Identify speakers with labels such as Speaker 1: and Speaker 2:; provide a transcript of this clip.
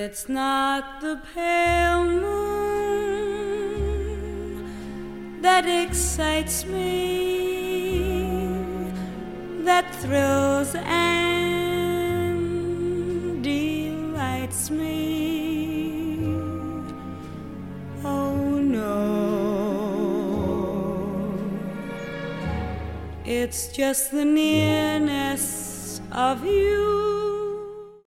Speaker 1: It's not the pale moon that excites me, that thrills and delights me. Oh no, it's just the nearness of you